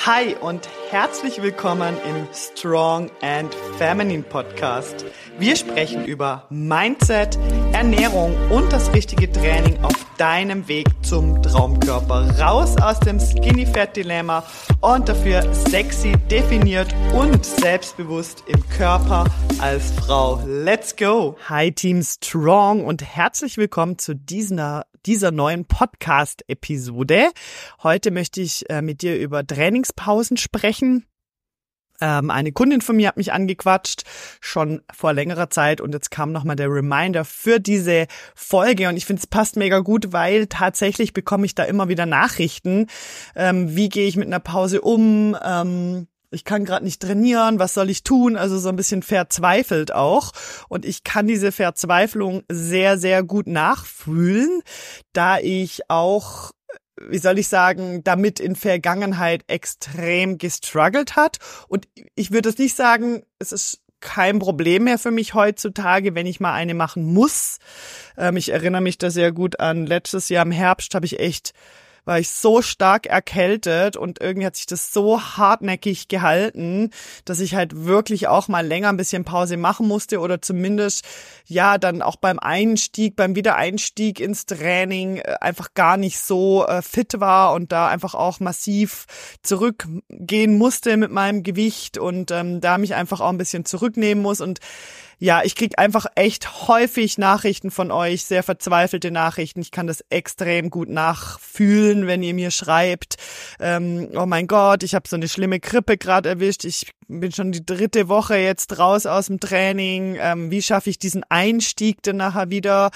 Hi und herzlich willkommen im Strong and Feminine Podcast. Wir sprechen über Mindset, Ernährung und das richtige Training auf deinem Weg zum Traumkörper. Raus aus dem Skinny Fat Dilemma und dafür sexy, definiert und selbstbewusst im Körper als Frau. Let's go! Hi Team Strong und herzlich willkommen zu dieser neuen Podcast-Episode. Heute möchte ich mit dir über Trainingspausen sprechen. Eine Kundin von mir hat mich angequatscht, schon vor längerer Zeit, und jetzt kam nochmal der Reminder für diese Folge, und ich finde, es passt mega gut, weil tatsächlich bekomme ich da immer wieder Nachrichten. Wie gehe ich mit einer Pause um? Ich kann gerade nicht trainieren, was soll ich tun? Also so ein bisschen verzweifelt auch. Und ich kann diese Verzweiflung sehr, sehr gut nachfühlen, da ich auch, wie soll ich sagen, damit in Vergangenheit extrem gestruggelt hat. Und ich würde es nicht sagen, es ist kein Problem mehr für mich heutzutage, wenn ich mal eine machen muss. Ich erinnere mich da sehr gut an letztes Jahr im Herbst war ich so stark erkältet und irgendwie hat sich das so hartnäckig gehalten, dass ich halt wirklich auch mal länger ein bisschen Pause machen musste oder zumindest ja dann auch beim Wiedereinstieg ins Training einfach gar nicht so fit war und da einfach auch massiv zurückgehen musste mit meinem Gewicht und da mich einfach auch ein bisschen zurücknehmen muss. Und ja, ich krieg einfach echt häufig Nachrichten von euch, sehr verzweifelte Nachrichten. Ich kann das extrem gut nachfühlen, wenn ihr mir schreibt, oh mein Gott, ich habe so eine schlimme Grippe gerade erwischt, ich bin schon die 3. Woche jetzt raus aus dem Training, wie schaffe ich diesen Einstieg denn nachher wieder?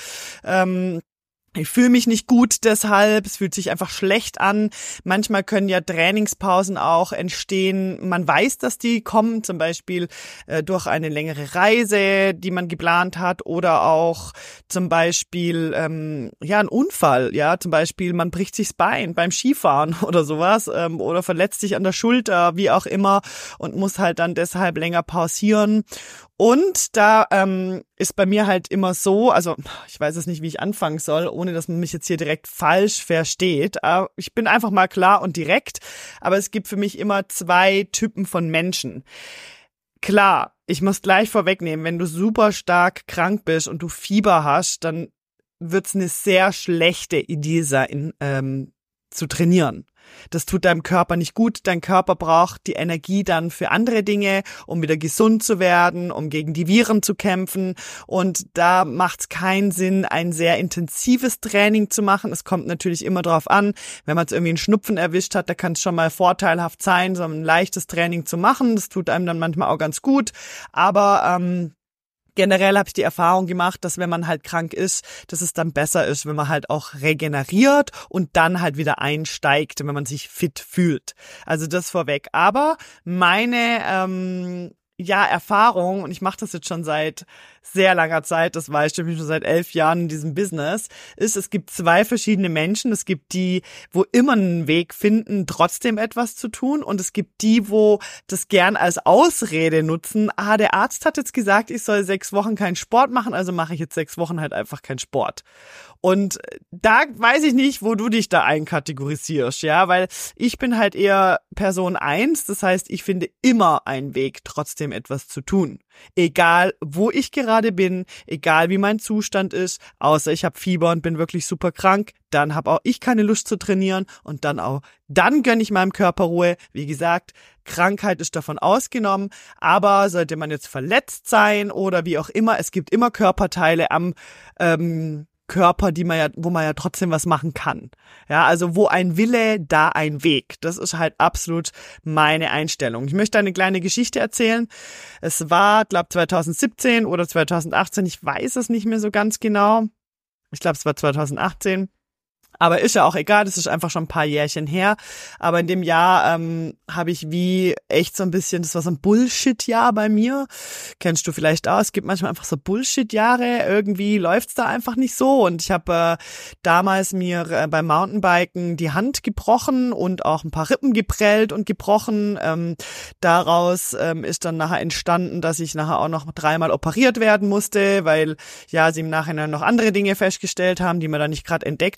Ich fühle mich nicht gut deshalb, es fühlt sich einfach schlecht an. Manchmal können ja Trainingspausen auch entstehen. Man weiß, dass die kommen, zum Beispiel durch eine längere Reise, die man geplant hat, oder auch zum Beispiel ein Unfall. Ja, zum Beispiel man bricht sich das Bein beim Skifahren oder sowas oder verletzt sich an der Schulter, wie auch immer, und muss halt dann deshalb länger pausieren. Und da ist bei mir halt immer so, also ich weiß es nicht, wie ich anfangen soll, ohne dass man mich jetzt hier direkt falsch versteht. Ich bin einfach mal klar und direkt, aber es gibt für mich immer 2 Typen von Menschen. Klar, ich muss gleich vorwegnehmen, wenn du super stark krank bist und du Fieber hast, dann wird's eine sehr schlechte Idee sein, zu trainieren. Das tut deinem Körper nicht gut. Dein Körper braucht die Energie dann für andere Dinge, um wieder gesund zu werden, um gegen die Viren zu kämpfen. Und da macht es keinen Sinn, ein sehr intensives Training zu machen. Es kommt natürlich immer drauf an, wenn man es irgendwie einen Schnupfen erwischt hat, da kann es schon mal vorteilhaft sein, so ein leichtes Training zu machen. Das tut einem dann manchmal auch ganz gut. Aber generell habe ich die Erfahrung gemacht, dass wenn man halt krank ist, dass es dann besser ist, wenn man halt auch regeneriert und dann halt wieder einsteigt, wenn man sich fit fühlt. Also das vorweg. Aber meine Erfahrung, und ich mache das jetzt schon seit sehr langer Zeit, das weißt du, ich bin schon seit 11 Jahren in diesem Business, es gibt 2 verschiedene Menschen. Es gibt die, wo immer einen Weg finden, trotzdem etwas zu tun, und es gibt die, wo das gern als Ausrede nutzen. Der Arzt hat jetzt gesagt, ich soll 6 Wochen keinen Sport machen, also mache ich jetzt 6 Wochen halt einfach keinen Sport. Und da weiß ich nicht, wo du dich da einkategorisierst, ja, weil ich bin halt eher Person 1, das heißt, ich finde immer einen Weg, trotzdem etwas zu tun. Egal, wo ich gerade bin, egal wie mein Zustand ist, außer ich habe Fieber und bin wirklich super krank, dann habe auch ich keine Lust zu trainieren und dann gönne ich meinem Körper Ruhe. Wie gesagt, Krankheit ist davon ausgenommen, aber sollte man jetzt verletzt sein oder wie auch immer, es gibt immer Körperteile am Körper, wo man ja trotzdem was machen kann. Ja, also wo ein Wille, da ein Weg. Das ist halt absolut meine Einstellung. Ich möchte eine kleine Geschichte erzählen. Es war, glaube 2017 oder 2018, ich weiß es nicht mehr so ganz genau. Ich glaube, es war 2018. Aber ist ja auch egal, das ist einfach schon ein paar Jährchen her. Aber in dem Jahr habe ich wie echt so ein bisschen, das war so ein Bullshit-Jahr bei mir. Kennst du vielleicht auch, es gibt manchmal einfach so Bullshit-Jahre, irgendwie läuft's da einfach nicht so. Und ich habe damals mir beim Mountainbiken die Hand gebrochen und auch ein paar Rippen geprellt und gebrochen. Daraus ist dann nachher entstanden, dass ich nachher auch noch 3-mal operiert werden musste, weil ja sie im Nachhinein noch andere Dinge festgestellt haben, die man dann nicht gerade entdeckt hat. Aber was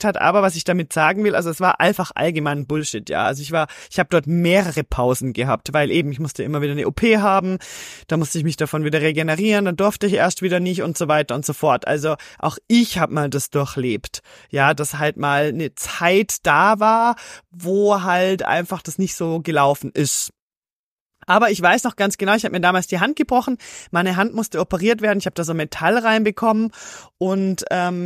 was ich damit sagen will, also es war einfach allgemein Bullshit, ja. Also ich habe dort mehrere Pausen gehabt, weil eben ich musste immer wieder eine OP haben, da musste ich mich davon wieder regenerieren, dann durfte ich erst wieder nicht und so weiter und so fort. Also auch ich habe mal das durchlebt, ja, dass halt mal eine Zeit da war, wo halt einfach das nicht so gelaufen ist. Aber ich weiß noch ganz genau, ich habe mir damals die Hand gebrochen, meine Hand musste operiert werden, ich habe da so Metall reinbekommen und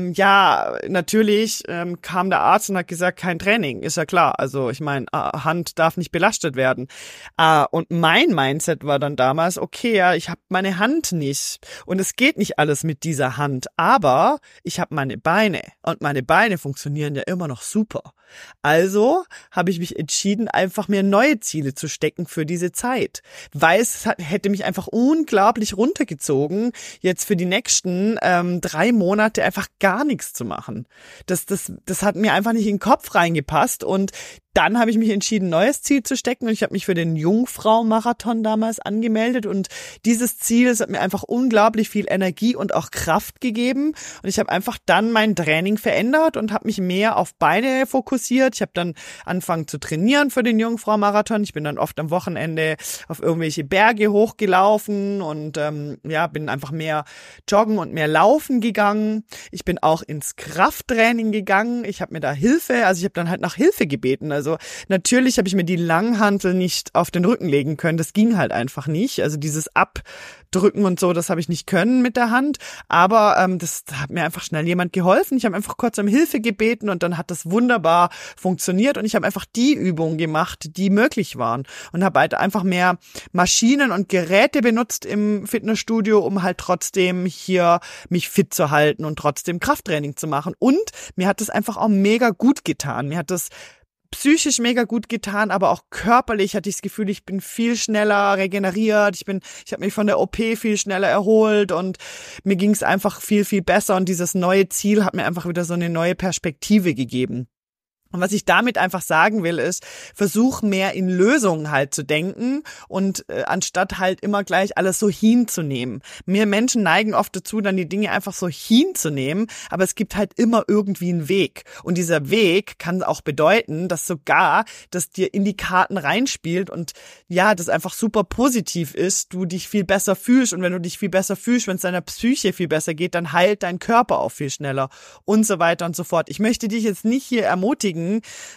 natürlich kam der Arzt und hat gesagt, kein Training, ist ja klar, also ich meine, Hand darf nicht belastet werden. Und mein Mindset war dann damals, okay, ja, ich habe meine Hand nicht und es geht nicht alles mit dieser Hand, aber ich habe meine Beine und meine Beine funktionieren ja immer noch super. Also habe ich mich entschieden, einfach mir neue Ziele zu stecken für diese Zeit, weil es hätte mich einfach unglaublich runtergezogen, jetzt für die nächsten 3 Monate einfach gar nichts zu machen. Das hat mir einfach nicht in den Kopf reingepasst und dann habe ich mich entschieden, ein neues Ziel zu stecken und ich habe mich für den Jungfrau-Marathon damals angemeldet und dieses Ziel, es hat mir einfach unglaublich viel Energie und auch Kraft gegeben und ich habe einfach dann mein Training verändert und habe mich mehr auf Beine fokussiert. Ich habe dann angefangen zu trainieren für den Jungfrau-Marathon. Ich bin dann oft am Wochenende auf irgendwelche Berge hochgelaufen und bin einfach mehr joggen und mehr laufen gegangen. Ich bin auch ins Krafttraining gegangen. Ich habe mir da Hilfe, also ich habe dann halt nach Hilfe gebeten. Also natürlich habe ich mir die Langhantel nicht auf den Rücken legen können. Das ging halt einfach nicht. Also dieses Abdrücken und so, das habe ich nicht können mit der Hand. Aber das hat mir einfach schnell jemand geholfen. Ich habe einfach kurz um Hilfe gebeten und dann hat das wunderbar funktioniert. Und ich habe einfach die Übungen gemacht, die möglich waren. Und habe halt einfach mehr Maschinen und Geräte benutzt im Fitnessstudio, um halt trotzdem hier mich fit zu halten und trotzdem Krafttraining zu machen. Und mir hat das einfach auch mega gut getan. Mir hat das psychisch mega gut getan, aber auch körperlich hatte ich das Gefühl, ich bin viel schneller regeneriert, ich habe mich von der OP viel schneller erholt und mir ging es einfach viel, viel besser und dieses neue Ziel hat mir einfach wieder so eine neue Perspektive gegeben. Und was ich damit einfach sagen will, ist, versuch mehr in Lösungen halt zu denken und anstatt halt immer gleich alles so hinzunehmen. Wir Menschen neigen oft dazu, dann die Dinge einfach so hinzunehmen, aber es gibt halt immer irgendwie einen Weg. Und dieser Weg kann auch bedeuten, dass sogar das dir in die Karten reinspielt und ja, das einfach super positiv ist, du dich viel besser fühlst und wenn du dich viel besser fühlst, wenn es deiner Psyche viel besser geht, dann heilt dein Körper auch viel schneller und so weiter und so fort. Ich möchte dich jetzt nicht hier ermutigen,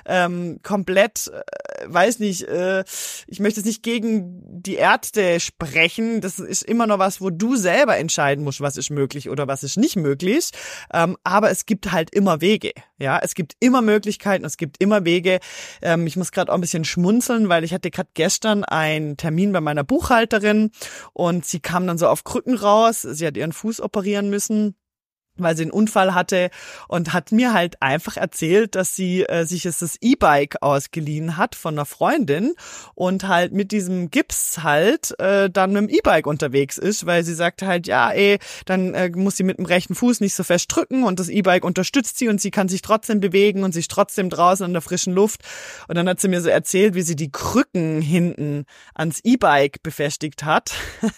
komplett, ich möchte jetzt nicht gegen die Ärzte sprechen, das ist immer noch was, wo du selber entscheiden musst, was ist möglich oder was ist nicht möglich, aber es gibt halt immer Wege, ja, es gibt immer Möglichkeiten, es gibt immer Wege, ich muss gerade auch ein bisschen schmunzeln, weil ich hatte gerade gestern einen Termin bei meiner Buchhalterin und sie kam dann so auf Krücken raus, sie hat ihren Fuß operieren müssen, weil sie einen Unfall hatte und hat mir halt einfach erzählt, dass sie sich jetzt das E-Bike ausgeliehen hat von einer Freundin und halt mit diesem Gips halt dann mit dem E-Bike unterwegs ist, weil sie sagte halt, ja, dann muss sie mit dem rechten Fuß nicht so fest drücken und das E-Bike unterstützt sie und sie kann sich trotzdem bewegen und sich trotzdem draußen in der frischen Luft. Und dann hat sie mir so erzählt, wie sie die Krücken hinten ans E-Bike befestigt hat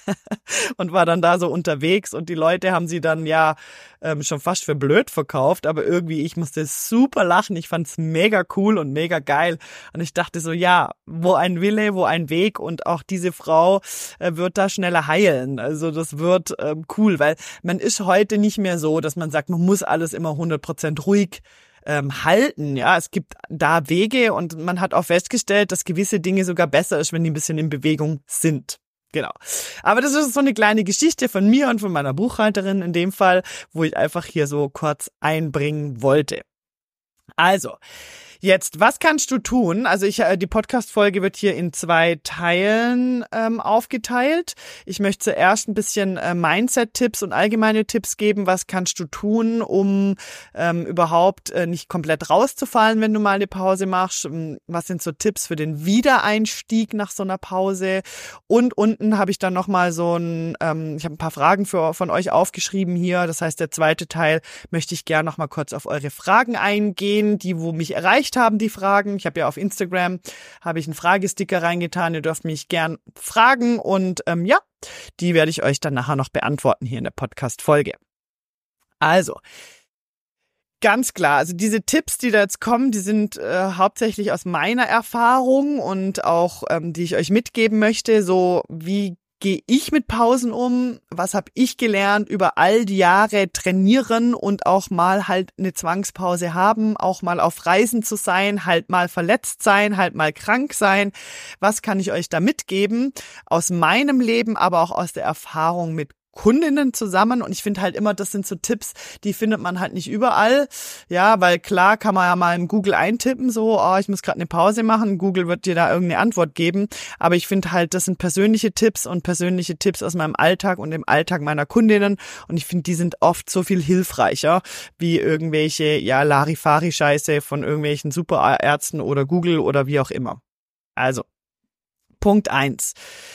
und war dann da so unterwegs und die Leute haben sie dann schon fast für blöd verkauft, aber irgendwie, ich musste super lachen, ich fand's mega cool und mega geil und ich dachte so, ja, wo ein Wille, wo ein Weg und auch diese Frau wird da schneller heilen, also das wird cool, weil man ist heute nicht mehr so, dass man sagt, man muss alles immer 100% ruhig halten, ja, es gibt da Wege und man hat auch festgestellt, dass gewisse Dinge sogar besser ist, wenn die ein bisschen in Bewegung sind. Genau. Aber das ist so eine kleine Geschichte von mir und von meiner Buchhalterin in dem Fall, wo ich einfach hier so kurz einbringen wollte. Also, jetzt, was kannst du tun? Also die Podcast-Folge wird hier in 2 Teilen aufgeteilt. Ich möchte zuerst ein bisschen Mindset-Tipps und allgemeine Tipps geben. Was kannst du tun, um überhaupt nicht komplett rauszufallen, wenn du mal eine Pause machst? Was sind so Tipps für den Wiedereinstieg nach so einer Pause? Und unten habe ich dann nochmal ich habe ein paar Fragen von euch aufgeschrieben hier. Das heißt, der zweite Teil möchte ich gerne nochmal kurz auf eure Fragen eingehen, wo mich erreicht haben, die Fragen. Ich habe ja auf Instagram, habe ich einen Fragesticker reingetan. Ihr dürft mich gern fragen und die werde ich euch dann nachher noch beantworten hier in der Podcast-Folge. Also, Ganz klar, also diese Tipps, die da jetzt kommen, die sind hauptsächlich aus meiner Erfahrung und auch, die ich euch mitgeben möchte, so wie gehe ich mit Pausen um, was habe ich gelernt über all die Jahre trainieren und auch mal halt eine Zwangspause haben, auch mal auf Reisen zu sein, halt mal verletzt sein, halt mal krank sein, was kann ich euch da mitgeben aus meinem Leben, aber auch aus der Erfahrung mit Kundinnen zusammen und ich finde halt immer, das sind so Tipps, die findet man halt nicht überall, ja, weil klar kann man ja mal im Google eintippen, so, ich muss gerade eine Pause machen, Google wird dir da irgendeine Antwort geben, aber ich finde halt, das sind persönliche Tipps und persönliche Tipps aus meinem Alltag und dem Alltag meiner Kundinnen und ich finde, die sind oft so viel hilfreicher, wie irgendwelche, ja, Larifari-Scheiße von irgendwelchen Superärzten oder Google oder wie auch immer. Also, Punkt 1.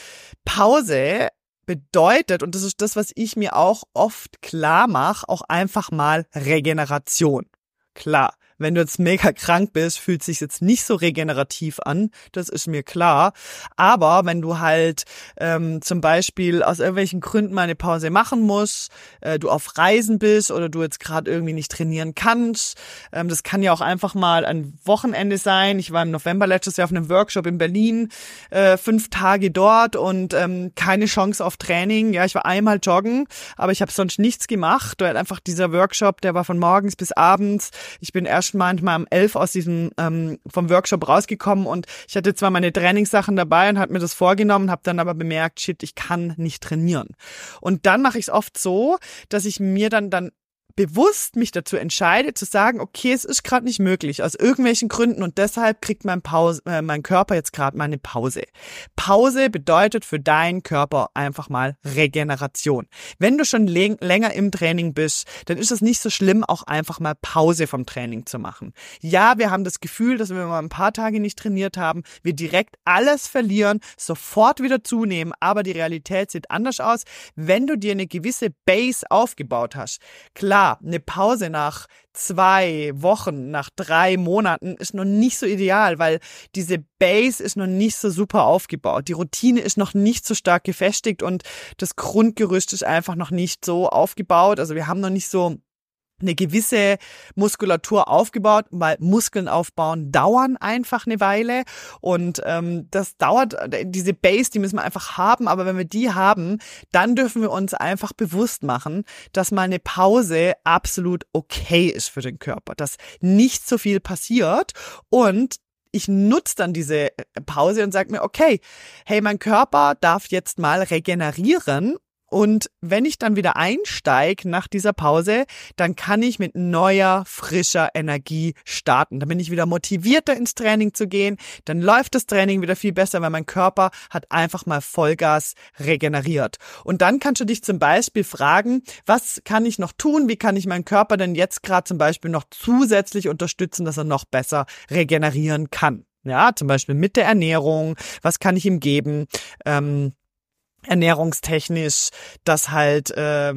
Pause bedeutet, und das ist das, was ich mir auch oft klar mache, auch einfach mal Regeneration. Klar, wenn du jetzt mega krank bist, fühlt es sich jetzt nicht so regenerativ an, das ist mir klar. Aber wenn du halt zum Beispiel aus irgendwelchen Gründen mal eine Pause machen musst, du auf Reisen bist oder du jetzt gerade irgendwie nicht trainieren kannst, das kann ja auch einfach mal ein Wochenende sein. Ich war im November letztes Jahr auf einem Workshop in Berlin, 5 Tage dort und keine Chance auf Training. Ja, ich war einmal joggen, aber ich habe sonst nichts gemacht. Weil einfach dieser Workshop, der war von morgens bis abends. Ich bin erst manchmal um 11 aus diesem vom Workshop rausgekommen und ich hatte zwar meine Trainingssachen dabei und habe mir das vorgenommen, habe dann aber bemerkt, shit, ich kann nicht trainieren. Und dann mache ich es oft so, dass ich mir dann bewusst mich dazu entscheide, zu sagen, okay, es ist gerade nicht möglich, aus irgendwelchen Gründen und deshalb kriegt mein Körper jetzt gerade mal eine Pause. Pause bedeutet für deinen Körper einfach mal Regeneration. Wenn du schon länger im Training bist, dann ist es nicht so schlimm, auch einfach mal Pause vom Training zu machen. Ja, wir haben das Gefühl, dass wenn wir mal ein paar Tage nicht trainiert haben, wir direkt alles verlieren, sofort wieder zunehmen, aber die Realität sieht anders aus, wenn du dir eine gewisse Base aufgebaut hast. Klar, eine Pause nach 2 Wochen, nach 3 Monaten ist noch nicht so ideal, weil diese Base ist noch nicht so super aufgebaut. Die Routine ist noch nicht so stark gefestigt und das Grundgerüst ist einfach noch nicht so aufgebaut. Also wir haben noch nicht so eine gewisse Muskulatur aufgebaut, weil Muskeln aufbauen dauern einfach eine Weile und das dauert, diese Base, die müssen wir einfach haben, aber wenn wir die haben, dann dürfen wir uns einfach bewusst machen, dass mal eine Pause absolut okay ist für den Körper, dass nicht so viel passiert und ich nutze dann diese Pause und sage mir, okay, hey, mein Körper darf jetzt mal regenerieren. Und wenn ich dann wieder einsteige nach dieser Pause, dann kann ich mit neuer, frischer Energie starten. Dann bin ich wieder motivierter ins Training zu gehen. Dann läuft das Training wieder viel besser, weil mein Körper hat einfach mal Vollgas regeneriert. Und dann kannst du dich zum Beispiel fragen, was kann ich noch tun? Wie kann ich meinen Körper denn jetzt gerade zum Beispiel noch zusätzlich unterstützen, dass er noch besser regenerieren kann? Ja, zum Beispiel mit der Ernährung. Was kann ich ihm geben? Ernährungstechnisch, dass halt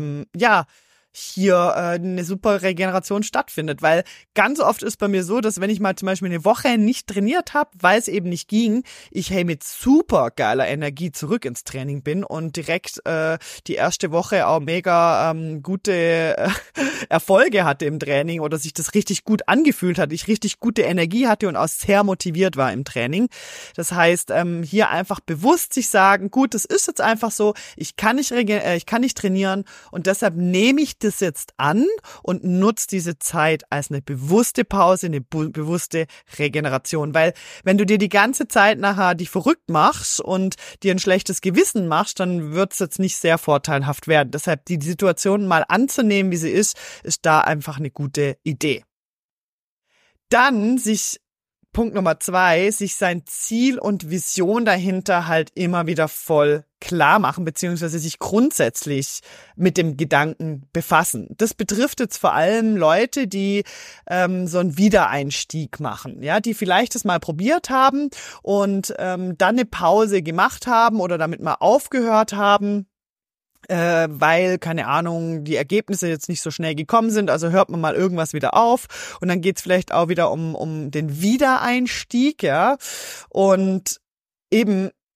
hier eine super Regeneration stattfindet, weil ganz oft ist bei mir so, dass wenn ich mal zum Beispiel eine Woche nicht trainiert habe, weil es eben nicht ging, ich mit super geiler Energie zurück ins Training bin und direkt die erste Woche auch mega gute Erfolge hatte im Training oder sich das richtig gut angefühlt hat, ich richtig gute Energie hatte und auch sehr motiviert war im Training. Das heißt, hier einfach bewusst sich sagen, gut, das ist jetzt einfach so, ich kann nicht trainieren und deshalb nehme ich das jetzt an und nutze diese Zeit als eine bewusste Pause, eine bewusste Regeneration. Weil wenn du dir die ganze Zeit nachher dich verrückt machst und dir ein schlechtes Gewissen machst, dann wird es jetzt nicht sehr vorteilhaft werden. Deshalb die Situation mal anzunehmen, wie sie ist da einfach eine gute Idee. Dann Punkt Nummer 2, sich sein Ziel und Vision dahinter halt immer wieder voll klar machen, beziehungsweise sich grundsätzlich mit dem Gedanken befassen. Das betrifft jetzt vor allem Leute, die so einen Wiedereinstieg machen, ja, die vielleicht das mal probiert haben und dann eine Pause gemacht haben oder damit mal aufgehört haben, weil, keine Ahnung, die Ergebnisse jetzt nicht so schnell gekommen sind, also hört man mal irgendwas wieder auf und dann geht's vielleicht auch wieder um den Wiedereinstieg, ja, und eben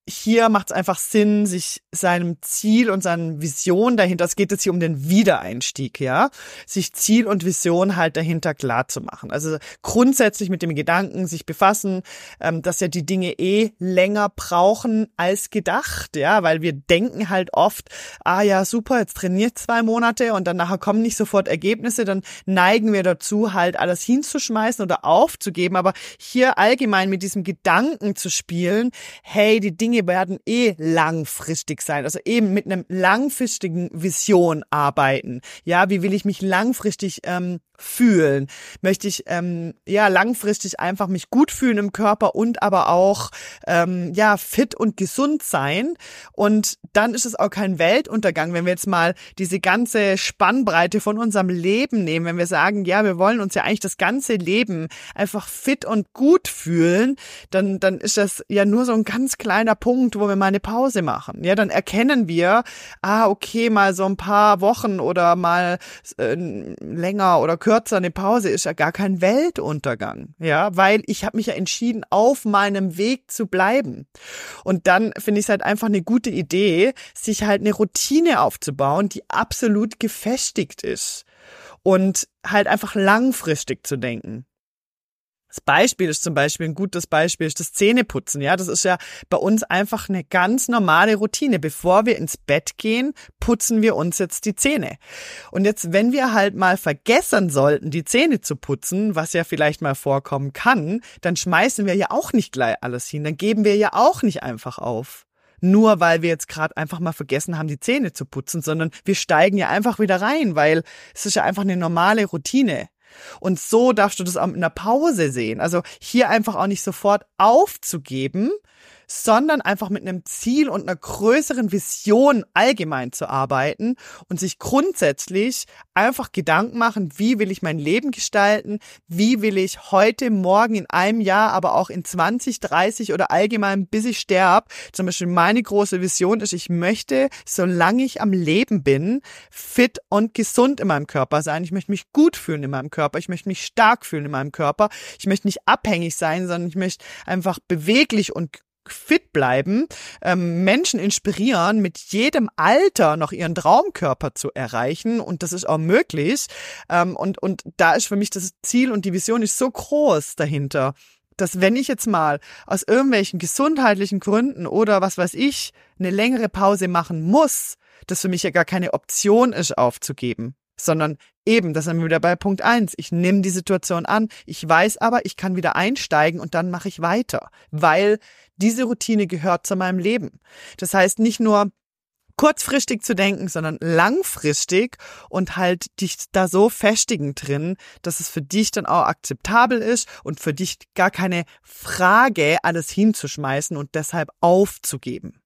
hier macht es einfach Sinn, sich seinem Ziel und seinen Vision dahinter, es geht jetzt hier um den Wiedereinstieg, ja, sich Ziel und Vision halt dahinter klar zu machen. Also grundsätzlich mit dem Gedanken sich befassen, dass ja die Dinge länger brauchen als gedacht, ja, weil wir denken halt oft, ja super, jetzt trainiert 2 Monate und dann nachher kommen nicht sofort Ergebnisse, dann neigen wir dazu halt alles hinzuschmeißen oder aufzugeben, aber hier allgemein mit diesem Gedanken zu spielen, hey, die Dinge werden langfristig sein, also eben mit einem langfristigen Vision arbeiten. Ja, wie will ich mich langfristig fühlen? Möchte ich langfristig einfach mich gut fühlen im Körper und aber auch fit und gesund sein. Und dann ist es auch kein Weltuntergang, wenn wir jetzt mal diese ganze Spannbreite von unserem Leben nehmen, wenn wir sagen, ja, wir wollen uns ja eigentlich das ganze Leben einfach fit und gut fühlen, dann ist das ja nur so ein ganz kleiner Punkt, wo wir mal eine Pause machen. Ja, dann erkennen wir, okay, mal so ein paar Wochen oder mal länger oder kürzer eine Pause ist ja gar kein Weltuntergang. Ja, weil ich habe mich ja entschieden, auf meinem Weg zu bleiben. Und dann finde ich es halt einfach eine gute Idee, sich halt eine Routine aufzubauen, die absolut gefestigt ist und halt einfach langfristig zu denken. Das Beispiel ist zum Beispiel, ein gutes Beispiel ist das Zähneputzen. Ja, das ist ja bei uns einfach eine ganz normale Routine. Bevor wir ins Bett gehen, putzen wir uns jetzt die Zähne. Und jetzt, wenn wir halt mal vergessen sollten, die Zähne zu putzen, was ja vielleicht mal vorkommen kann, dann schmeißen wir ja auch nicht gleich alles hin. Dann geben wir ja auch nicht einfach auf. Nur weil wir jetzt gerade einfach mal vergessen haben, die Zähne zu putzen, sondern wir steigen ja einfach wieder rein, weil es ist ja einfach eine normale Routine. Und so darfst du das auch mit einer Pause sehen. Also hier einfach auch nicht sofort aufzugeben, sondern einfach mit einem Ziel und einer größeren Vision allgemein zu arbeiten und sich grundsätzlich einfach Gedanken machen, wie will ich mein Leben gestalten, wie will ich heute, morgen, in einem Jahr, aber auch in 20, 30 oder allgemein bis ich sterbe. Zum Beispiel meine große Vision ist, ich möchte, solange ich am Leben bin, fit und gesund in meinem Körper sein. Ich möchte mich gut fühlen in meinem Körper, ich möchte mich stark fühlen in meinem Körper, ich möchte nicht abhängig sein, sondern ich möchte einfach beweglich und fit bleiben, Menschen inspirieren, mit jedem Alter noch ihren Traumkörper zu erreichen und das ist auch möglich und da ist für mich das Ziel und die Vision ist so groß dahinter, dass wenn ich jetzt mal aus irgendwelchen gesundheitlichen Gründen oder was weiß ich eine längere Pause machen muss, das für mich ja gar keine Option ist aufzugeben. Sondern eben, das sind wir wieder bei Punkt 1. Ich nehme die Situation an, ich weiß aber, ich kann wieder einsteigen und dann mache ich weiter, weil diese Routine gehört zu meinem Leben. Das heißt, nicht nur kurzfristig zu denken, sondern langfristig und halt dich da so festigen drin, dass es für dich dann auch akzeptabel ist und für dich gar keine Frage, alles hinzuschmeißen und deshalb aufzugeben.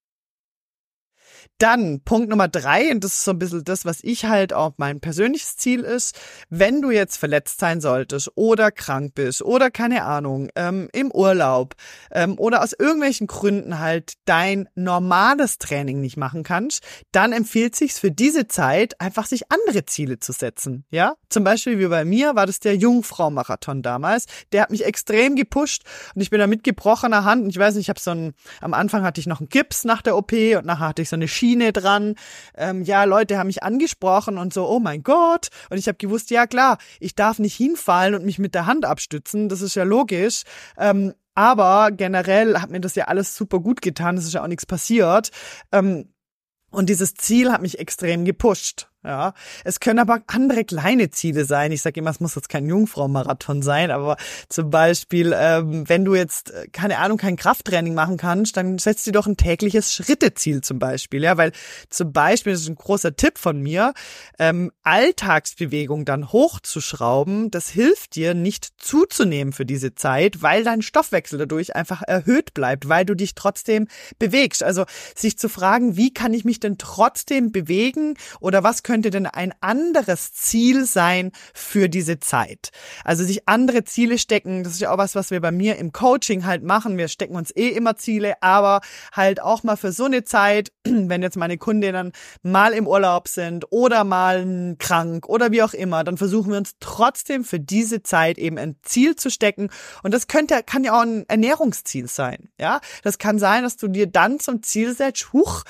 Dann Punkt Nummer 3, und das ist so ein bisschen das, was ich halt auch mein persönliches Ziel ist, wenn du jetzt verletzt sein solltest oder krank bist oder keine Ahnung, im Urlaub oder aus irgendwelchen Gründen halt dein normales Training nicht machen kannst, dann empfiehlt sich's für diese Zeit einfach sich andere Ziele zu setzen, ja? Zum Beispiel wie bei mir war das der Jungfrau-Marathon damals, der hat mich extrem gepusht und ich bin da mit gebrochener Hand und ich weiß nicht, am Anfang hatte ich noch einen Gips nach der OP und nachher hatte ich so eine Schiene dran. Leute haben mich angesprochen und so, oh mein Gott. Und ich habe gewusst, ja klar, ich darf nicht hinfallen und mich mit der Hand abstützen. Das ist ja logisch. Aber generell hat mir das ja alles super gut getan. Es ist ja auch nichts passiert. Und dieses Ziel hat mich extrem gepusht. Ja, es können aber andere kleine Ziele sein. Ich sage immer, es muss jetzt kein Jungfrau-Marathon sein, aber zum Beispiel, wenn du jetzt, keine Ahnung, kein Krafttraining machen kannst, dann setz dir doch ein tägliches Schritteziel zum Beispiel. Ja, weil zum Beispiel, das ist ein großer Tipp von mir, Alltagsbewegung dann hochzuschrauben, das hilft dir nicht zuzunehmen für diese Zeit, weil dein Stoffwechsel dadurch einfach erhöht bleibt, weil du dich trotzdem bewegst. Also sich zu fragen, wie kann ich mich denn trotzdem bewegen oder was könnte denn ein anderes Ziel sein für diese Zeit? Also sich andere Ziele stecken, das ist ja auch was wir bei mir im Coaching halt machen. Wir stecken uns immer Ziele, aber halt auch mal für so eine Zeit, wenn jetzt meine Kundinnen mal im Urlaub sind oder mal krank oder wie auch immer, dann versuchen wir uns trotzdem für diese Zeit eben ein Ziel zu stecken. Und das kann ja auch ein Ernährungsziel sein. Ja, das kann sein, dass du dir dann zum Ziel setzt,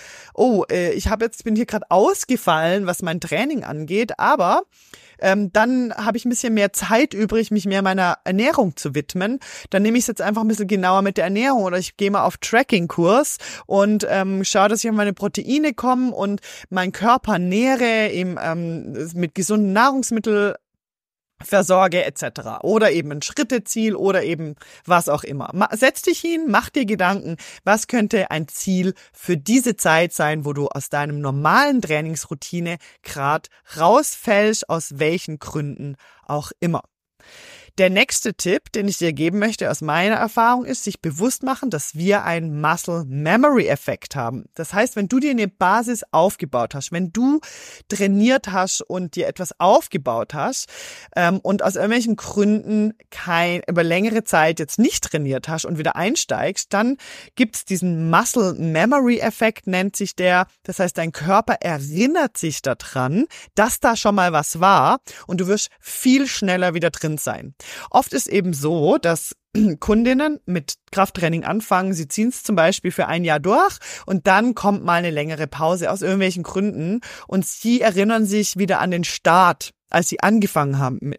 bin hier gerade ausgefallen, was mein Training angeht, aber dann habe ich ein bisschen mehr Zeit übrig, mich mehr meiner Ernährung zu widmen. Dann nehme ich es jetzt einfach ein bisschen genauer mit der Ernährung oder ich gehe mal auf Tracking-Kurs und schaue, dass ich auf meine Proteine komme und meinen Körper nähere, eben mit gesunden Nahrungsmitteln versorge etc. Oder eben ein Schritteziel oder eben was auch immer. Setz dich hin, mach dir Gedanken, was könnte ein Ziel für diese Zeit sein, wo du aus deinem normalen Trainingsroutine gerade rausfällst, aus welchen Gründen auch immer. Der nächste Tipp, den ich dir geben möchte aus meiner Erfahrung, ist, sich bewusst machen, dass wir einen Muscle-Memory-Effekt haben. Das heißt, wenn du dir eine Basis aufgebaut hast, wenn du trainiert hast und dir etwas aufgebaut hast und aus irgendwelchen Gründen über längere Zeit jetzt nicht trainiert hast und wieder einsteigst, dann gibt's diesen Muscle-Memory-Effekt, nennt sich der. Das heißt, dein Körper erinnert sich daran, dass da schon mal was war und du wirst viel schneller wieder drin sein. Oft ist eben so, dass Kundinnen mit Krafttraining anfangen, sie ziehen es zum Beispiel für ein Jahr durch und dann kommt mal eine längere Pause aus irgendwelchen Gründen und sie erinnern sich wieder an den Start, als sie angefangen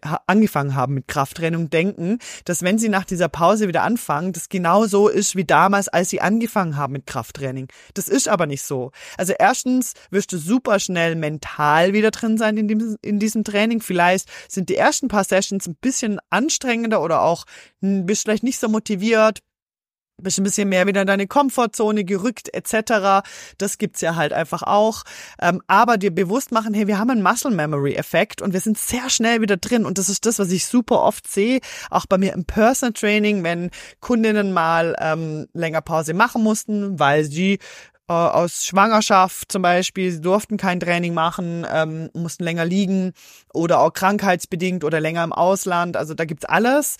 haben mit Krafttraining, denken, dass wenn sie nach dieser Pause wieder anfangen, das genau so ist wie damals, als sie angefangen haben mit Krafttraining. Das ist aber nicht so. Also erstens wirst du super schnell mental wieder drin sein in diesem Training. Vielleicht sind die ersten paar Sessions ein bisschen anstrengender oder auch bist vielleicht nicht so motiviert. Bist ein bisschen mehr wieder in deine Komfortzone gerückt etc. Das gibt's ja halt einfach auch. Aber dir bewusst machen, hey, wir haben einen Muscle-Memory-Effekt und wir sind sehr schnell wieder drin. Und das ist das, was ich super oft sehe, auch bei mir im Personal Training, wenn Kundinnen mal länger Pause machen mussten, weil sie aus Schwangerschaft zum Beispiel, sie durften kein Training machen, mussten länger liegen oder auch krankheitsbedingt oder länger im Ausland. Also da gibt's alles.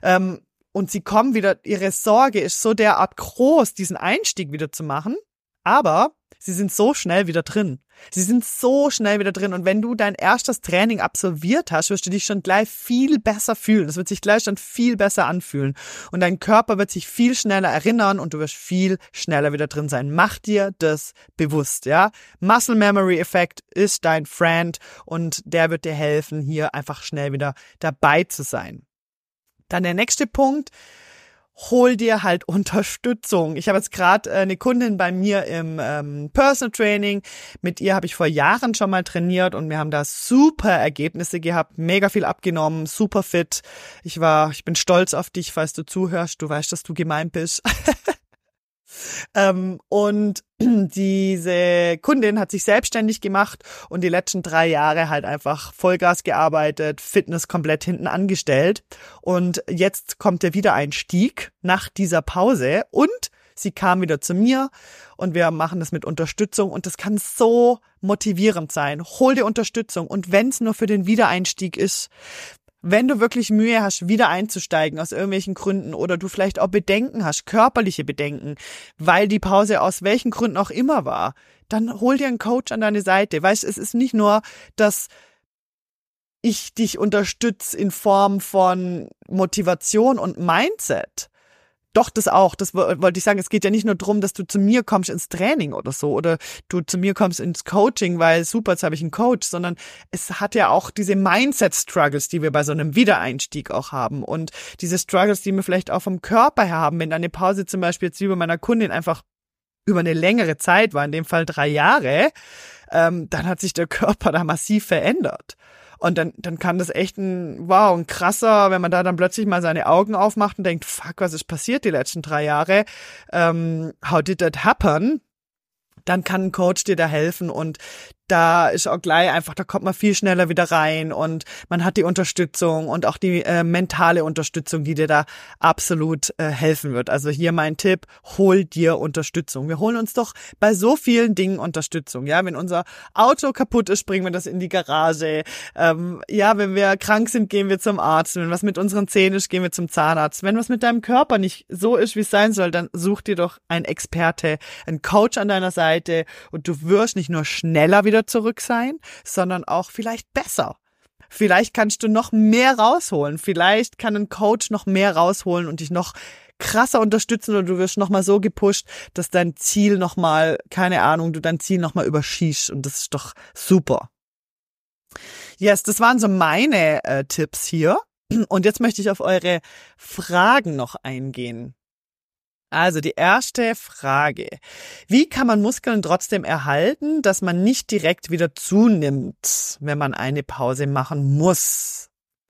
Und sie kommen wieder, ihre Sorge ist so derart groß, diesen Einstieg wieder zu machen, aber sie sind so schnell wieder drin. Und wenn du dein erstes Training absolviert hast, wirst du dich schon gleich viel besser fühlen. Das wird sich gleich schon viel besser anfühlen. Und dein Körper wird sich viel schneller erinnern und du wirst viel schneller wieder drin sein. Mach dir das bewusst, ja. Muscle Memory Effekt ist dein Friend und der wird dir helfen, hier einfach schnell wieder dabei zu sein. Dann der nächste Punkt, hol dir halt Unterstützung. Ich habe jetzt gerade eine Kundin bei mir im Personal Training. Mit ihr habe ich vor Jahren schon mal trainiert und wir haben da super Ergebnisse gehabt, mega viel abgenommen, super fit. Ich bin stolz auf dich, falls du zuhörst. Du weißt, dass du gemeint bist. Und diese Kundin hat sich selbstständig gemacht und die letzten 3 Jahre halt einfach Vollgas gearbeitet, Fitness komplett hinten angestellt. Und jetzt kommt der Wiedereinstieg nach dieser Pause und sie kam wieder zu mir und wir machen das mit Unterstützung und das kann so motivierend sein. Hol dir Unterstützung und wenn es nur für den Wiedereinstieg ist, wenn du wirklich Mühe hast, wieder einzusteigen aus irgendwelchen Gründen oder du vielleicht auch Bedenken hast, körperliche Bedenken, weil die Pause aus welchen Gründen auch immer war, dann hol dir einen Coach an deine Seite. Weißt, es ist nicht nur, dass ich dich unterstütze in Form von Motivation und Mindset. Doch, das auch. Das wollte ich sagen. Es geht ja nicht nur darum, dass du zu mir kommst ins Training oder so oder du zu mir kommst ins Coaching, weil super, jetzt habe ich einen Coach, sondern es hat ja auch diese Mindset-Struggles, die wir bei so einem Wiedereinstieg auch haben und diese Struggles, die wir vielleicht auch vom Körper her haben. Wenn eine Pause zum Beispiel jetzt wie bei meiner Kundin einfach über eine längere Zeit war, in dem Fall 3 Jahre, dann hat sich der Körper da massiv verändert. Und dann kann das echt ein krasser, wenn man da dann plötzlich mal seine Augen aufmacht und denkt, fuck, was ist passiert die letzten 3 Jahre? How did that happen? Dann kann ein Coach dir da helfen und da ist auch gleich einfach, da kommt man viel schneller wieder rein und man hat die Unterstützung und auch die mentale Unterstützung, die dir da absolut helfen wird. Also hier mein Tipp, hol dir Unterstützung. Wir holen uns doch bei so vielen Dingen Unterstützung. Ja, wenn unser Auto kaputt ist, bringen wir das in die Garage. Ja, wenn wir krank sind, gehen wir zum Arzt. Wenn was mit unseren Zähnen ist, gehen wir zum Zahnarzt. Wenn was mit deinem Körper nicht so ist, wie es sein soll, dann such dir doch einen Experte, einen Coach an deiner Seite und du wirst nicht nur schneller wieder zurück sein, sondern auch vielleicht besser. Vielleicht kannst du noch mehr rausholen. Vielleicht kann ein Coach noch mehr rausholen und dich noch krasser unterstützen oder du wirst noch mal so gepusht, dass dein Ziel noch mal, keine Ahnung, du dein Ziel noch mal überschießt und das ist doch super. Yes, das waren so meine Tipps hier und jetzt möchte ich auf eure Fragen noch eingehen. Also die erste Frage. Wie kann man Muskeln trotzdem erhalten, dass man nicht direkt wieder zunimmt, wenn man eine Pause machen muss?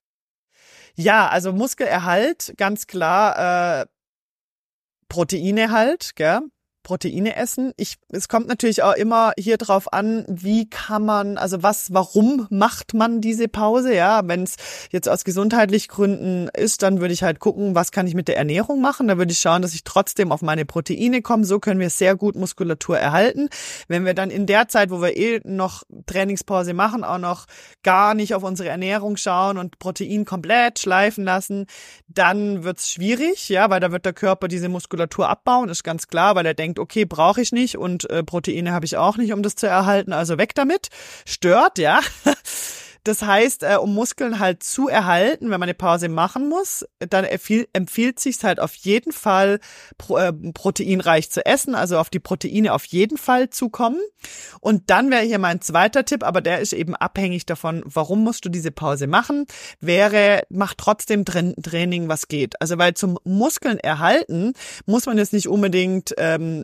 Ja, also Muskelerhalt, ganz klar, Proteine halt, gell? Proteine essen. Es kommt natürlich auch immer hier drauf an, wie kann man, also warum macht man diese Pause? Ja, wenn es jetzt aus gesundheitlichen Gründen ist, dann würde ich halt gucken, was kann ich mit der Ernährung machen? Da würde ich schauen, dass ich trotzdem auf meine Proteine komme. So können wir sehr gut Muskulatur erhalten. Wenn wir dann in der Zeit, wo wir noch Trainingspause machen, auch noch gar nicht auf unsere Ernährung schauen und Protein komplett schleifen lassen, dann wird's schwierig, ja, weil da wird der Körper diese Muskulatur abbauen, ist ganz klar, weil er denkt, okay, brauche ich nicht und Proteine habe ich auch nicht, um das zu erhalten, also weg damit. Stört, ja. Das heißt, um Muskeln halt zu erhalten, wenn man eine Pause machen muss, dann empfiehlt sich halt auf jeden Fall proteinreich zu essen, also auf die Proteine auf jeden Fall zu kommen. Und dann wäre hier mein zweiter Tipp, aber der ist eben abhängig davon, warum musst du diese Pause machen, mach trotzdem Training, was geht. Also weil zum Muskeln erhalten muss man jetzt nicht unbedingt,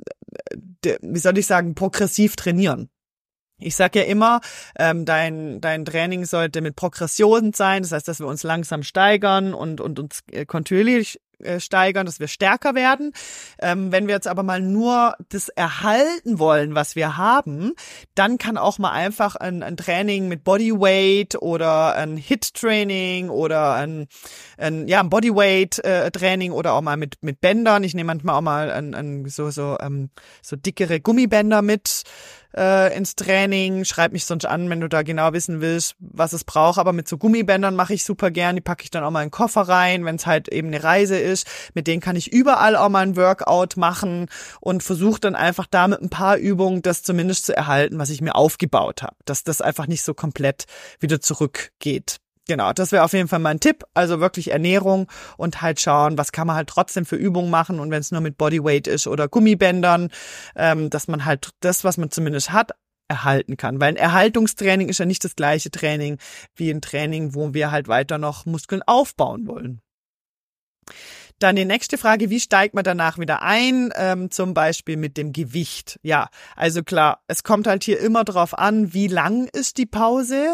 progressiv trainieren. Ich sage ja immer, dein Training sollte mit Progression sein, das heißt, dass wir uns langsam steigern und uns kontinuierlich steigern, dass wir stärker werden. Wenn wir jetzt aber mal nur das erhalten wollen, was wir haben, dann kann auch mal einfach ein Training mit Bodyweight oder ein HIIT-Training oder ein Bodyweight-Training oder auch mal mit Bändern. Ich nehme manchmal auch mal so dickere Gummibänder mit ins Training. Schreib mich sonst an, wenn du da genau wissen willst, was es braucht. Aber mit so Gummibändern mache ich super gern. Die packe ich dann auch mal in den Koffer rein, wenn es halt eben eine Reise ist. Mit denen kann ich überall auch mal ein Workout machen und versuche dann einfach da mit ein paar Übungen das zumindest zu erhalten, was ich mir aufgebaut habe. Dass das einfach nicht so komplett wieder zurückgeht. Genau, das wäre auf jeden Fall mein Tipp. Also wirklich Ernährung und halt schauen, was kann man halt trotzdem für Übungen machen und wenn es nur mit Bodyweight ist oder Gummibändern, dass man halt das, was man zumindest hat, erhalten kann. Weil ein Erhaltungstraining ist ja nicht das gleiche Training wie ein Training, wo wir halt weiter noch Muskeln aufbauen wollen. Dann die nächste Frage, wie steigt man danach wieder ein? Zum Beispiel mit dem Gewicht. Ja, also klar, es kommt halt hier immer drauf an, wie lang ist die Pause.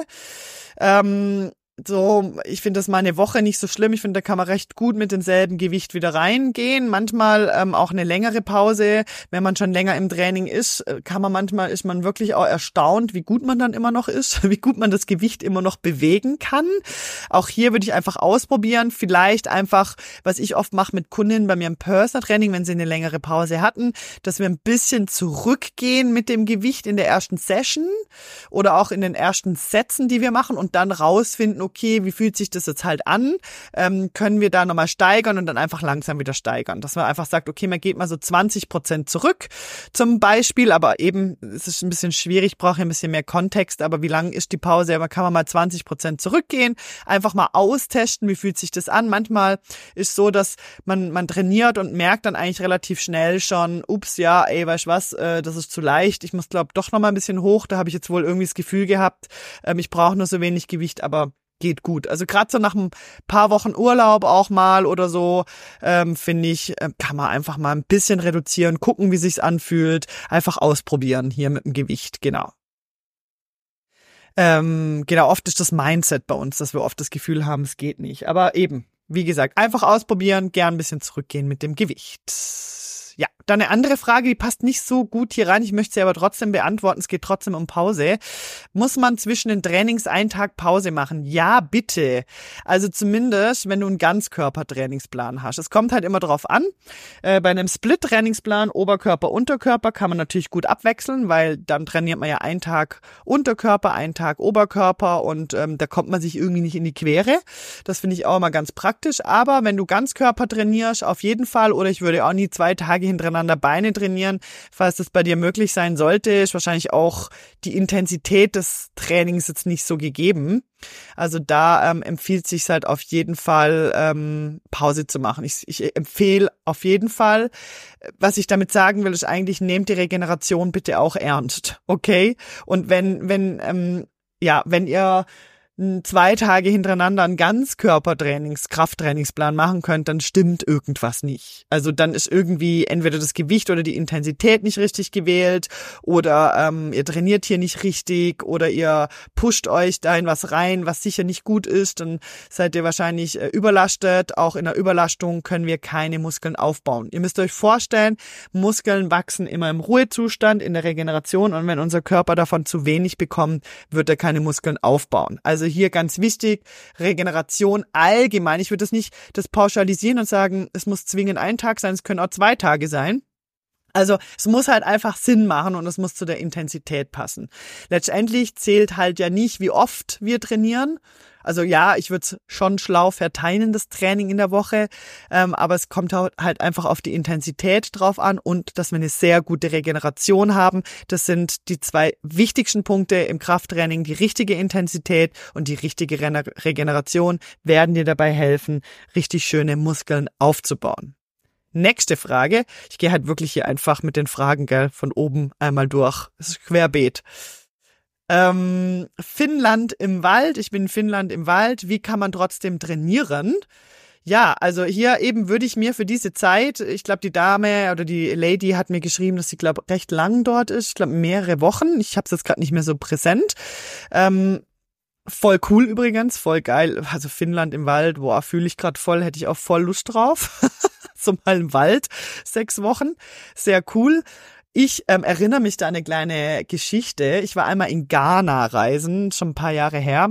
Ich finde das mal eine Woche nicht so schlimm. Ich finde, da kann man recht gut mit demselben Gewicht wieder reingehen. Manchmal auch eine längere Pause. Wenn man schon länger im Training ist, ist man wirklich auch erstaunt, wie gut man dann immer noch ist, wie gut man das Gewicht immer noch bewegen kann. Auch hier würde ich einfach ausprobieren. Vielleicht einfach, was ich oft mache mit Kundinnen bei mir im Personal Training, wenn sie eine längere Pause hatten, dass wir ein bisschen zurückgehen mit dem Gewicht in der ersten Session oder auch in den ersten Sätzen, die wir machen und dann rausfinden, okay, wie fühlt sich das jetzt halt an? Können wir da nochmal steigern und dann einfach langsam wieder steigern? Dass man einfach sagt, okay, man geht mal so 20% zurück zum Beispiel, aber eben, es ist ein bisschen schwierig, brauche ein bisschen mehr Kontext, aber wie lang ist die Pause? Aber kann man mal 20% zurückgehen, einfach mal austesten, wie fühlt sich das an? Manchmal ist so, dass man trainiert und merkt dann eigentlich relativ schnell schon, ups, ja, weißt du was, das ist zu leicht, ich muss, glaube doch nochmal ein bisschen hoch, da habe ich jetzt wohl irgendwie das Gefühl gehabt, ich brauche nur so wenig Gewicht, aber geht gut. Also gerade so nach ein paar Wochen Urlaub auch mal oder so, finde ich, kann man einfach mal ein bisschen reduzieren, gucken, wie sich's anfühlt, einfach ausprobieren hier mit dem Gewicht, genau. Oft ist das Mindset bei uns, dass wir oft das Gefühl haben, es geht nicht. Aber eben, wie gesagt, einfach ausprobieren, gern ein bisschen zurückgehen mit dem Gewicht. Ja, Dann eine andere Frage, die passt nicht so gut hier rein. Ich möchte sie aber trotzdem beantworten. Es geht trotzdem um Pause. Muss man zwischen den Trainings einen Tag Pause machen? Ja, bitte. Also zumindest, wenn du einen Ganzkörper-Trainingsplan hast. Es kommt halt immer drauf an. Bei einem Split-Trainingsplan, Oberkörper, Unterkörper, kann man natürlich gut abwechseln, weil dann trainiert man ja einen Tag Unterkörper, einen Tag Oberkörper und da kommt man sich irgendwie nicht in die Quere. Das finde ich auch immer ganz praktisch. Aber wenn du Ganzkörper trainierst, auf jeden Fall, oder ich würde auch nie 2 Tage hintereinander Beine trainieren, falls das bei dir möglich sein sollte, ist wahrscheinlich auch die Intensität des Trainings jetzt nicht so gegeben. Also da empfiehlt sich halt auf jeden Fall Pause zu machen. Ich empfehle auf jeden Fall, was ich damit sagen will, ist eigentlich, nehmt die Regeneration bitte auch ernst, okay? Und wenn ihr 2 Tage hintereinander einen Krafttrainingsplan machen könnt, dann stimmt irgendwas nicht. Also dann ist irgendwie entweder das Gewicht oder die Intensität nicht richtig gewählt oder ihr trainiert hier nicht richtig oder ihr pusht euch da in was rein, was sicher nicht gut ist, dann seid ihr wahrscheinlich überlastet. Auch in der Überlastung können wir keine Muskeln aufbauen. Ihr müsst euch vorstellen, Muskeln wachsen immer im Ruhezustand, in der Regeneration, und wenn unser Körper davon zu wenig bekommt, wird er keine Muskeln aufbauen. Also hier ganz wichtig, Regeneration allgemein. Ich würde das pauschalisieren und sagen, es muss zwingend ein Tag sein, es können auch 2 Tage sein. Also es muss halt einfach Sinn machen und es muss zu der Intensität passen. Letztendlich zählt halt ja nicht, wie oft wir trainieren. Also ja, ich würde es schon schlau verteilen, das Training in der Woche, aber es kommt halt einfach auf die Intensität drauf an und dass wir eine sehr gute Regeneration haben. Das sind die 2 wichtigsten Punkte im Krafttraining. Die richtige Intensität und die richtige Regeneration werden dir dabei helfen, richtig schöne Muskeln aufzubauen. Nächste Frage. Ich gehe halt wirklich hier einfach mit den Fragen, von oben einmal durch. Das ist querbeet. Finnland im Wald. Ich bin in Finnland im Wald. Wie kann man trotzdem trainieren? Ja, also hier eben würde ich mir für diese Zeit, ich glaube die Dame oder die Lady hat mir geschrieben, dass sie, glaube recht lang dort ist. Ich glaube mehrere Wochen. Ich habe es jetzt gerade nicht mehr so präsent. Voll cool übrigens, voll geil. Also Finnland im Wald, boah, fühle ich gerade voll, hätte ich auch voll Lust drauf. So mal im Wald, 6 Wochen. Sehr cool. Ich erinnere mich da an eine kleine Geschichte. Ich war einmal in Ghana reisen, schon ein paar Jahre her.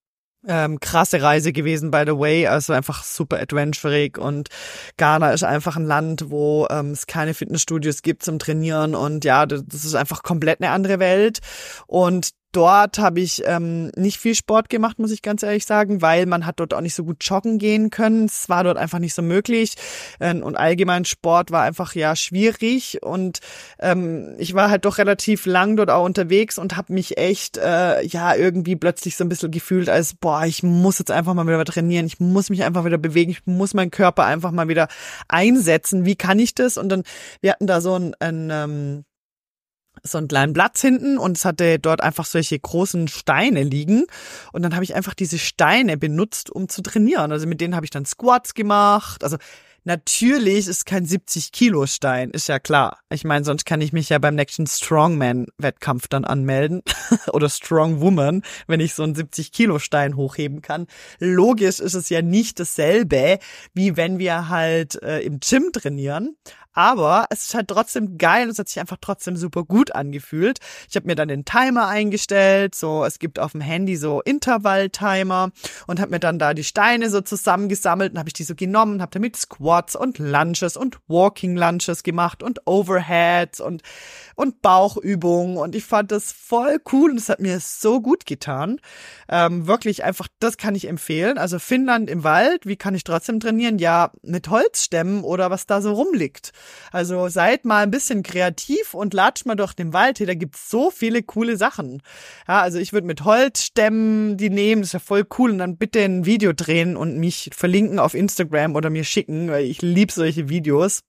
Krasse Reise gewesen, by the way, also einfach super adventurig, und Ghana ist einfach ein Land, wo es keine Fitnessstudios gibt zum Trainieren, und ja, das ist einfach komplett eine andere Welt. Und dort habe ich nicht viel Sport gemacht, muss ich ganz ehrlich sagen, weil man hat dort auch nicht so gut joggen gehen können. Es war dort einfach nicht so möglich. Und allgemein Sport war einfach ja schwierig. Und ich war halt doch relativ lang dort auch unterwegs und habe mich echt irgendwie plötzlich so ein bisschen gefühlt, als ich muss jetzt einfach mal wieder trainieren. Ich muss mich einfach wieder bewegen. Ich muss meinen Körper einfach mal wieder einsetzen. Wie kann ich das? Und dann, wir hatten da so einen kleinen Platz hinten und es hatte dort einfach solche großen Steine liegen, und dann habe ich einfach diese Steine benutzt, um zu trainieren. Also mit denen habe ich dann Squats gemacht. Also natürlich ist kein 70-Kilo-Stein, ist ja klar. Ich meine, sonst kann ich mich ja beim nächsten Strongman-Wettkampf dann anmelden oder Strongwoman, wenn ich so einen 70-Kilo-Stein hochheben kann. Logisch ist es ja nicht dasselbe, wie wenn wir halt im Gym trainieren. Aber es ist halt trotzdem geil und es hat sich einfach trotzdem super gut angefühlt. Ich habe mir dann den Timer eingestellt, so es gibt auf dem Handy so Intervall-Timer, und habe mir dann da die Steine so zusammengesammelt und habe ich die so genommen, habe damit Squats und Lunges und Walking Lunges gemacht und Overheads und Bauchübungen, und ich fand das voll cool und es hat mir so gut getan. Wirklich einfach, das kann ich empfehlen. Also Finnland im Wald, wie kann ich trotzdem trainieren? Ja, mit Holzstämmen oder was da so rumliegt. Also seid mal ein bisschen kreativ und latscht mal durch den Wald. Hier, da gibt's so viele coole Sachen. Ja, also ich würde mit Holzstämmen die nehmen, das ist ja voll cool, und dann bitte ein Video drehen und mich verlinken auf Instagram oder mir schicken, weil ich liebe solche Videos.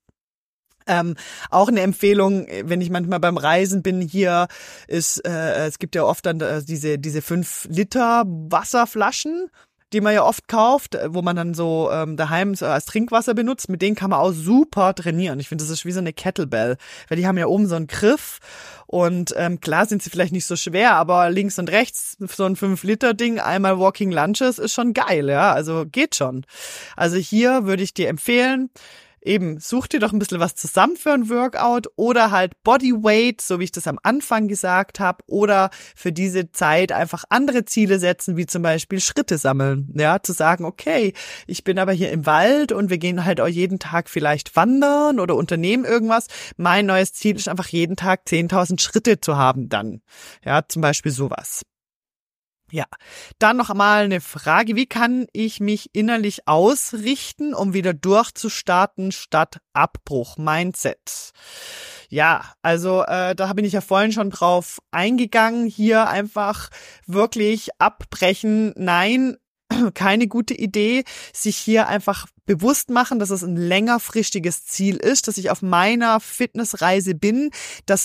Auch eine Empfehlung, wenn ich manchmal beim Reisen bin hier, ist, es gibt ja oft dann diese 5 Liter Wasserflaschen, die man ja oft kauft, wo man dann so daheim so als Trinkwasser benutzt. Mit denen kann man auch super trainieren. Ich finde, das ist wie so eine Kettlebell, weil die haben ja oben so einen Griff, und klar sind sie vielleicht nicht so schwer, aber links und rechts so ein 5-Liter-Ding, einmal Walking Lunges ist schon geil, ja, also geht schon. Also hier würde ich dir empfehlen, eben, such dir doch ein bisschen was zusammen für ein Workout oder halt Bodyweight, so wie ich das am Anfang gesagt habe, oder für diese Zeit einfach andere Ziele setzen, wie zum Beispiel Schritte sammeln. Ja, zu sagen, okay, ich bin aber hier im Wald und wir gehen halt auch jeden Tag vielleicht wandern oder unternehmen irgendwas. Mein neues Ziel ist einfach jeden Tag 10.000 Schritte zu haben dann. Ja, zum Beispiel sowas. Ja, dann noch einmal eine Frage, wie kann ich mich innerlich ausrichten, um wieder durchzustarten statt Abbruch, Mindset. Ja, also da bin ich ja vorhin schon drauf eingegangen, hier einfach wirklich abbrechen, nein, keine gute Idee, sich hier einfach bewusst machen, dass es ein längerfristiges Ziel ist, dass ich auf meiner Fitnessreise bin, dass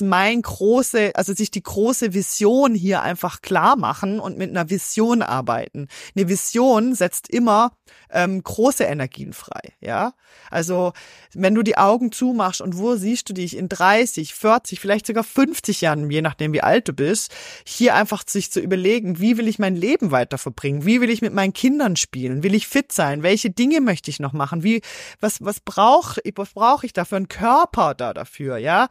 sich die große Vision hier einfach klar machen und mit einer Vision arbeiten. Eine Vision setzt immer große Energien frei, ja. Also, wenn du die Augen zumachst und wo siehst du dich in 30, 40, vielleicht sogar 50 Jahren, je nachdem wie alt du bist, hier einfach sich zu überlegen, wie will ich mein Leben weiter verbringen? Wie will ich mit meinen Kindern spielen? Will ich fit sein? Welche Dinge möchte ich noch machen? Was brauche ich da für einen Körper dafür, ja?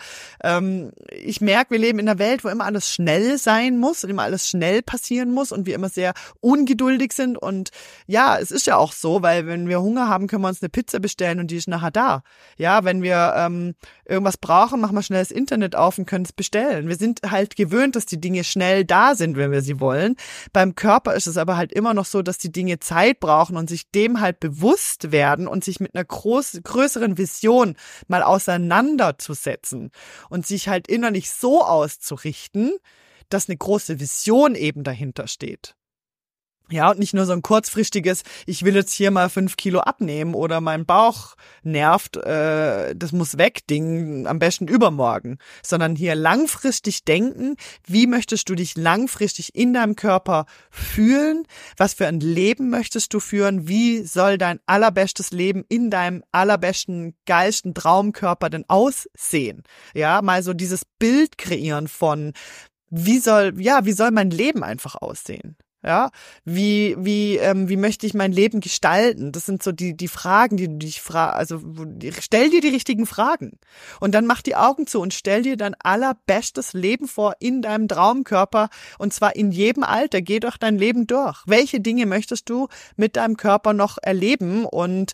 Ich merke, wir leben in einer Welt, wo immer alles schnell sein muss und immer alles schnell passieren muss und wir immer sehr ungeduldig sind und ja, es ist ja auch so, weil wenn wir Hunger haben, können wir uns eine Pizza bestellen und die ist nachher da. Ja, wenn wir irgendwas brauchen, machen wir schnell das Internet auf und können es bestellen. Wir sind halt gewöhnt, dass die Dinge schnell da sind, wenn wir sie wollen. Beim Körper ist es aber halt immer noch so, dass die Dinge Zeit brauchen und sich dem halt bewusst werden und sich mit einer größeren Vision mal auseinanderzusetzen und sich halt innerlich so auszurichten, dass eine große Vision eben dahinter steht. Ja, und nicht nur so ein kurzfristiges, ich will jetzt hier mal 5 Kilo abnehmen oder mein Bauch nervt, das muss weg, Ding, am besten übermorgen, sondern hier langfristig denken, wie möchtest du dich langfristig in deinem Körper fühlen, was für ein Leben möchtest du führen, wie soll dein allerbestes Leben in deinem allerbesten, geilsten Traumkörper denn aussehen? Ja, mal so dieses Bild kreieren von, wie soll mein Leben einfach aussehen? Ja, wie möchte ich mein Leben gestalten? Das sind so die Fragen, die du dich fragst. Also stell dir die richtigen Fragen und dann mach die Augen zu und stell dir dein allerbestes Leben vor in deinem Traumkörper und zwar in jedem Alter. Geh doch dein Leben durch. Welche Dinge möchtest du mit deinem Körper noch erleben? Und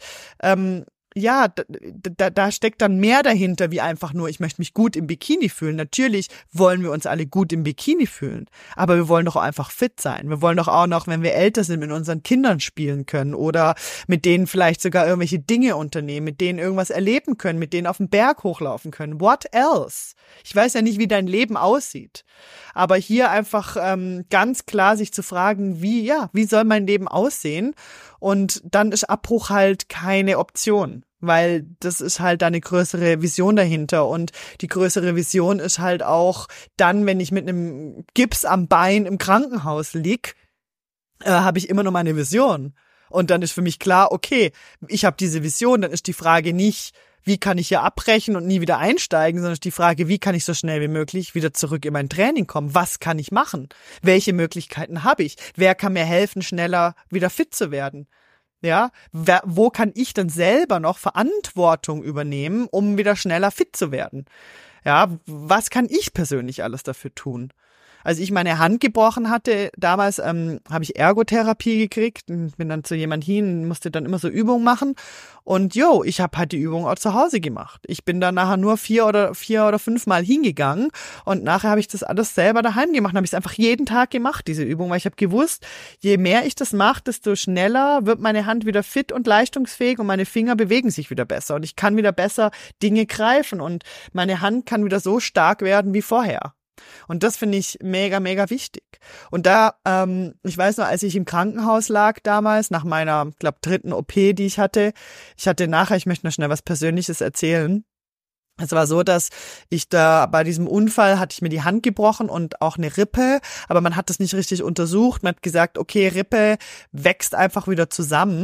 ja, da steckt dann mehr dahinter, wie einfach nur, ich möchte mich gut im Bikini fühlen. Natürlich wollen wir uns alle gut im Bikini fühlen, aber wir wollen doch auch einfach fit sein. Wir wollen doch auch noch, wenn wir älter sind, mit unseren Kindern spielen können oder mit denen vielleicht sogar irgendwelche Dinge unternehmen, mit denen irgendwas erleben können, mit denen auf den Berg hochlaufen können. What else? Ich weiß ja nicht, wie dein Leben aussieht, aber hier einfach ganz klar sich zu fragen, wie soll mein Leben aussehen? Und dann ist Abbruch halt keine Option, weil das ist halt da eine größere Vision dahinter und die größere Vision ist halt auch dann, wenn ich mit einem Gips am Bein im Krankenhaus lieg, habe ich immer noch meine Vision und dann ist für mich klar, okay, ich habe diese Vision, dann ist die Frage nicht, wie kann ich hier abbrechen und nie wieder einsteigen, sondern die Frage, wie kann ich so schnell wie möglich wieder zurück in mein Training kommen? Was kann ich machen? Welche Möglichkeiten habe ich? Wer kann mir helfen, schneller wieder fit zu werden? Ja, wo kann ich dann selber noch Verantwortung übernehmen, um wieder schneller fit zu werden? Ja, was kann ich persönlich alles dafür tun? Als ich meine Hand gebrochen hatte, damals habe ich Ergotherapie gekriegt und bin dann zu jemand hin, musste dann immer so Übungen machen und ich habe halt die Übung auch zu Hause gemacht. Ich bin dann nachher nur 4 oder 5 Mal hingegangen und nachher habe ich das alles selber daheim gemacht, habe ich es einfach jeden Tag gemacht, diese Übung, weil ich habe gewusst, je mehr ich das mache, desto schneller wird meine Hand wieder fit und leistungsfähig und meine Finger bewegen sich wieder besser und ich kann wieder besser Dinge greifen und meine Hand kann wieder so stark werden wie vorher. Und das finde ich mega, mega wichtig. Und da, ich weiß noch, als ich im Krankenhaus lag damals, nach meiner, glaube 3. OP, die ich hatte nachher, ich möchte noch schnell was Persönliches erzählen. Es war so, dass ich da bei diesem Unfall hatte ich mir die Hand gebrochen und auch eine Rippe, aber man hat das nicht richtig untersucht. Man hat gesagt, okay, Rippe wächst einfach wieder zusammen.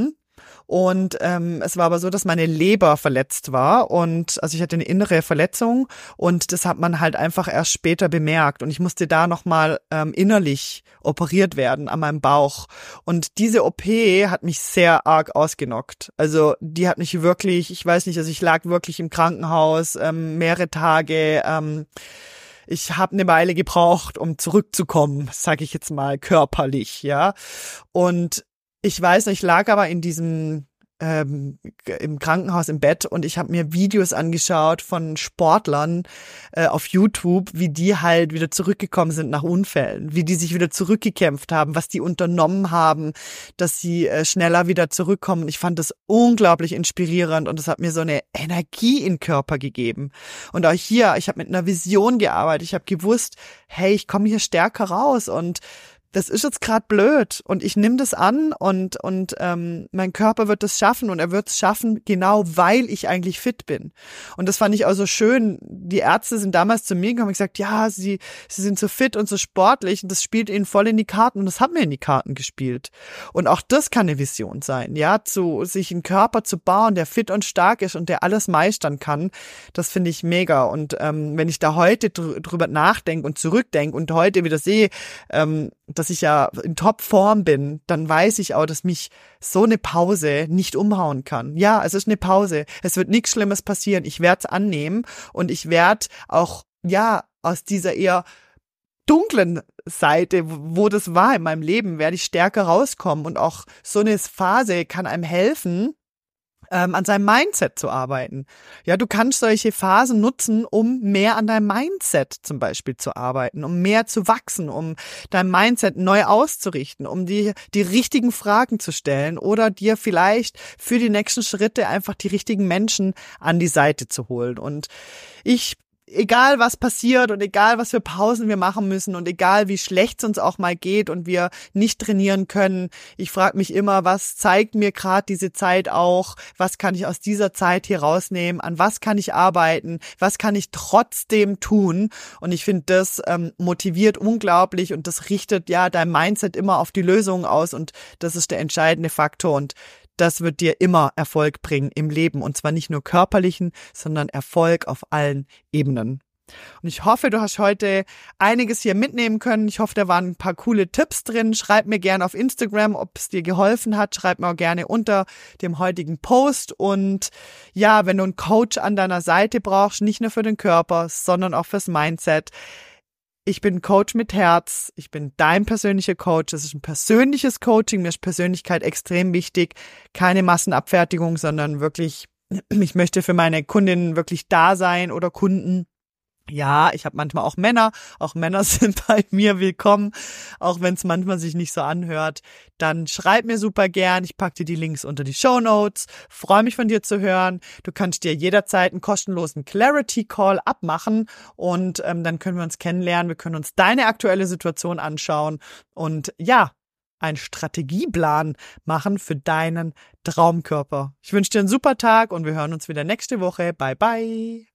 Und es war aber so, dass meine Leber verletzt war und also ich hatte eine innere Verletzung und das hat man halt einfach erst später bemerkt und ich musste da nochmal innerlich operiert werden an meinem Bauch. Und diese OP hat mich sehr arg ausgenockt. Also die hat mich wirklich, ich weiß nicht, also ich lag wirklich im Krankenhaus mehrere Tage. Ich habe eine Weile gebraucht, um zurückzukommen, sage ich jetzt mal körperlich, ja. Und ich weiß nicht, ich lag aber in diesem im Krankenhaus im Bett und ich habe mir Videos angeschaut von Sportlern auf YouTube, wie die halt wieder zurückgekommen sind nach Unfällen, wie die sich wieder zurückgekämpft haben, was die unternommen haben, dass sie schneller wieder zurückkommen. Ich fand das unglaublich inspirierend und es hat mir so eine Energie in den Körper gegeben. Und auch hier, ich habe mit einer Vision gearbeitet. Ich habe gewusst, hey, ich komme hier stärker raus und das ist jetzt gerade blöd und ich nehme das an und mein Körper wird das schaffen und er wird es schaffen, genau weil ich eigentlich fit bin. Und das fand ich auch so schön. Die Ärzte sind damals zu mir gekommen und gesagt, ja, sie sind so fit und so sportlich und das spielt ihnen voll in die Karten und das hat mir in die Karten gespielt. Und auch das kann eine Vision sein, ja, sich einen Körper zu bauen, der fit und stark ist und der alles meistern kann. Das finde ich mega. Und wenn ich da heute drüber nachdenke und zurückdenke und heute wieder sehe, dass ich ja in Topform bin, dann weiß ich auch, dass mich so eine Pause nicht umhauen kann. Ja, es ist eine Pause. Es wird nichts Schlimmes passieren. Ich werde es annehmen und ich werde auch, ja, aus dieser eher dunklen Seite, wo das war in meinem Leben, werde ich stärker rauskommen und auch so eine Phase kann einem helfen, an seinem Mindset zu arbeiten. Ja, du kannst solche Phasen nutzen, um mehr an deinem Mindset zum Beispiel zu arbeiten, um mehr zu wachsen, um dein Mindset neu auszurichten, um dir die richtigen Fragen zu stellen oder dir vielleicht für die nächsten Schritte einfach die richtigen Menschen an die Seite zu holen. Und egal was passiert und egal was für Pausen wir machen müssen und egal wie schlecht es uns auch mal geht und wir nicht trainieren können, ich frage mich immer, was zeigt mir gerade diese Zeit auch, was kann ich aus dieser Zeit hier rausnehmen, an was kann ich arbeiten, was kann ich trotzdem tun und ich finde, das motiviert unglaublich und das richtet ja dein Mindset immer auf die Lösung aus und das ist der entscheidende Faktor und das wird dir immer Erfolg bringen im Leben und zwar nicht nur körperlichen, sondern Erfolg auf allen Ebenen. Und ich hoffe, du hast heute einiges hier mitnehmen können. Ich hoffe, da waren ein paar coole Tipps drin. Schreib mir gerne auf Instagram, ob es dir geholfen hat. Schreib mir auch gerne unter dem heutigen Post. Und ja, wenn du einen Coach an deiner Seite brauchst, nicht nur für den Körper, sondern auch fürs Mindset, ich bin Coach mit Herz, ich bin dein persönlicher Coach, das ist ein persönliches Coaching, mir ist Persönlichkeit extrem wichtig, keine Massenabfertigung, sondern wirklich, ich möchte für meine Kundinnen wirklich da sein oder Kunden. Ja, ich habe manchmal auch Männer sind bei mir willkommen, auch wenn es manchmal sich nicht so anhört. Dann schreib mir super gern, ich packe dir die Links unter die Shownotes, freue mich von dir zu hören. Du kannst dir jederzeit einen kostenlosen Clarity Call abmachen und dann können wir uns kennenlernen, wir können uns deine aktuelle Situation anschauen und ja, einen Strategieplan machen für deinen Traumkörper. Ich wünsche dir einen super Tag und wir hören uns wieder nächste Woche. Bye, bye.